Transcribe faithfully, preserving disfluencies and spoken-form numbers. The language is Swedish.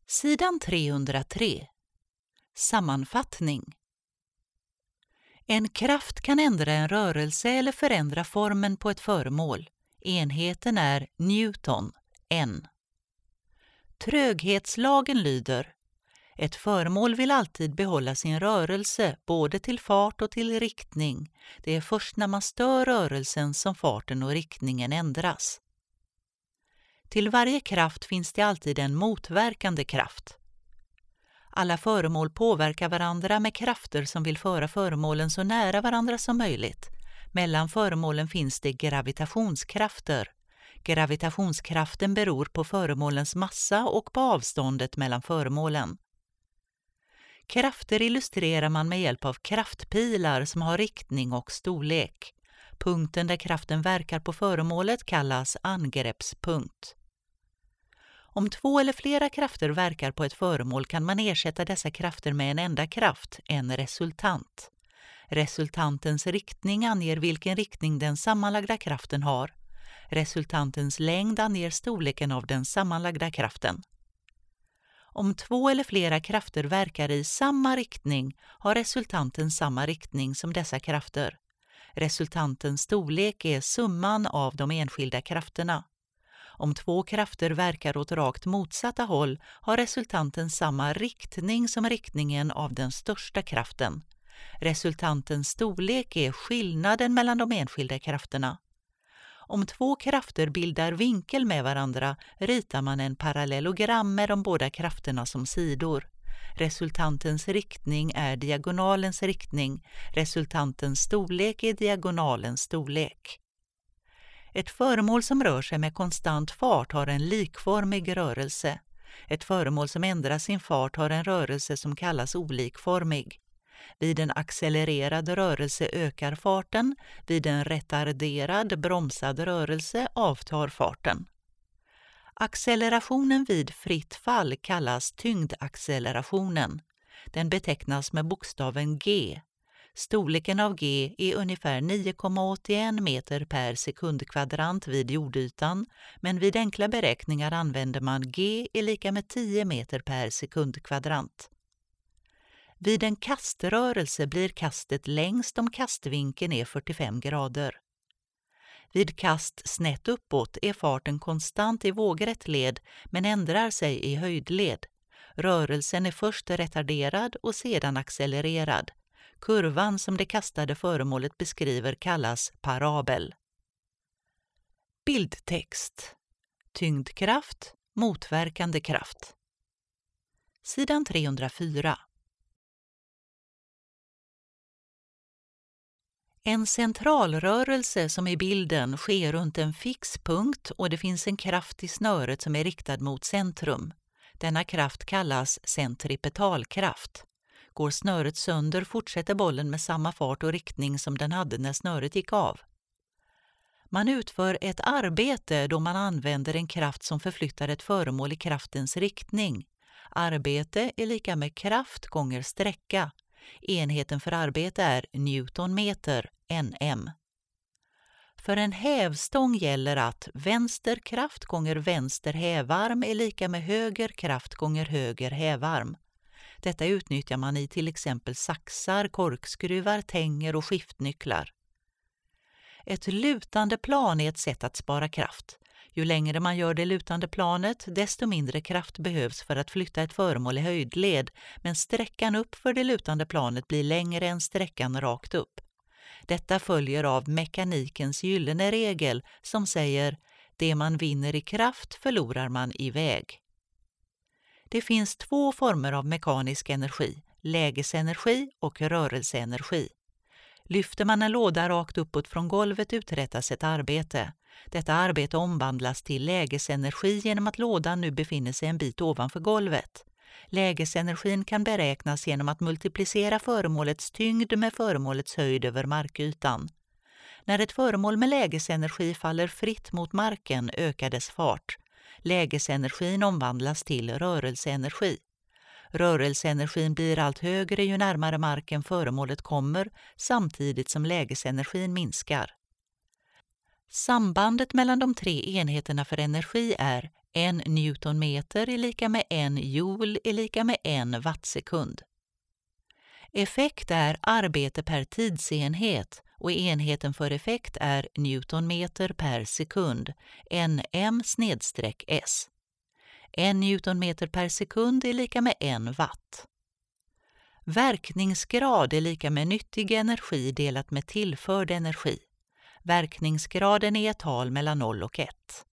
Sidan trehundratre. Sammanfattning. En kraft kan ändra en rörelse eller förändra formen på ett föremål. Enheten är Newton, N. Tröghetslagen lyder: ett föremål vill alltid behålla sin rörelse både till fart och till riktning. Det är först när man stör rörelsen som farten och riktningen ändras. Till varje kraft finns det alltid en motverkande kraft. Alla föremål påverkar varandra med krafter som vill föra föremålen så nära varandra som möjligt. Mellan föremålen finns det gravitationskrafter. Gravitationskraften beror på föremålens massa och på avståndet mellan föremålen. Krafter illustrerar man med hjälp av kraftpilar som har riktning och storlek. Punkten där kraften verkar på föremålet kallas angreppspunkt. Om två eller flera krafter verkar på ett föremål kan man ersätta dessa krafter med en enda kraft, en resultant. Resultantens riktning anger vilken riktning den sammanlagda kraften har. Resultantens längd anger storleken av den sammanlagda kraften. Om två eller flera krafter verkar i samma riktning har resultanten samma riktning som dessa krafter. Resultantens storlek är summan av de enskilda krafterna. Om två krafter verkar åt rakt motsatta håll har resultanten samma riktning som riktningen av den största kraften. Resultantens storlek är skillnaden mellan de enskilda krafterna. Om två krafter bildar vinkel med varandra ritar man en parallellogram med de båda krafterna som sidor. Resultantens riktning är diagonalens riktning. Resultantens storlek är diagonalens storlek. Ett föremål som rör sig med konstant fart har en likformig rörelse. Ett föremål som ändrar sin fart har en rörelse som kallas olikformig. Vid en accelererad rörelse ökar farten, vid en retarderad bromsad rörelse avtar farten. Accelerationen vid fritt fall kallas tyngdaccelerationen. Den betecknas med bokstaven G. Storleken av G är ungefär nio komma åttioen meter per sekundkvadrant vid jordytan, men vid enkla beräkningar använder man G är lika med tio meter per sekundkvadrant. Vid en kaströrelse blir kastet längst om kastvinkeln är fyrtiofem grader. Vid kast snett uppåt är farten konstant i vågrätt led men ändrar sig i höjdled. Rörelsen är först retarderad och sedan accelererad. Kurvan som det kastade föremålet beskriver kallas parabel. Bildtext. Tyngdkraft, motverkande kraft. Sidan trehundrafyra. En centralrörelse som i bilden sker runt en fix punkt och det finns en kraft i snöret som är riktad mot centrum. Denna kraft kallas centripetalkraft. Går snöret sönder fortsätter bollen med samma fart och riktning som den hade när snöret gick av. Man utför ett arbete då man använder en kraft som förflyttar ett föremål i kraftens riktning. Arbete är lika med kraft gånger sträcka. Enheten för arbete är newtonmeter, nm. För en hävstång gäller att vänster kraft gånger vänster hävarm är lika med höger kraft gånger höger hävarm. Detta utnyttjar man i till exempel saxar, korkskruvar, tänger och skiftnycklar. Ett lutande plan är ett sätt att spara kraft. Ju längre man gör det lutande planet, desto mindre kraft behövs för att flytta ett föremål i höjdled, men sträckan upp för det lutande planet blir längre än sträckan rakt upp. Detta följer av mekanikens gyllene regel som säger: det man vinner i kraft förlorar man i väg. Det finns två former av mekanisk energi, lägesenergi och rörelseenergi. Lyfter man en låda rakt uppåt från golvet uträttas ett arbete. Detta arbete omvandlas till lägesenergi genom att lådan nu befinner sig en bit ovanför golvet. Lägesenergin kan beräknas genom att multiplicera föremålets tyngd med föremålets höjd över markytan. När ett föremål med lägesenergi faller fritt mot marken ökar dess fart. Lägesenergin omvandlas till rörelseenergi. Rörelseenergin blir allt högre ju närmare marken föremålet kommer, samtidigt som lägesenergin minskar. Sambandet mellan de tre enheterna för energi är En newtonmeter är lika med en joule är lika med en wattsekund. Effekt är arbete per tidsenhet och enheten för effekt är newtonmeter per sekund, nm/s. En newtonmeter per sekund är lika med en watt. Verkningsgrad är lika med nyttig energi delat med tillförd energi. Verkningsgraden är ett tal mellan noll och ett.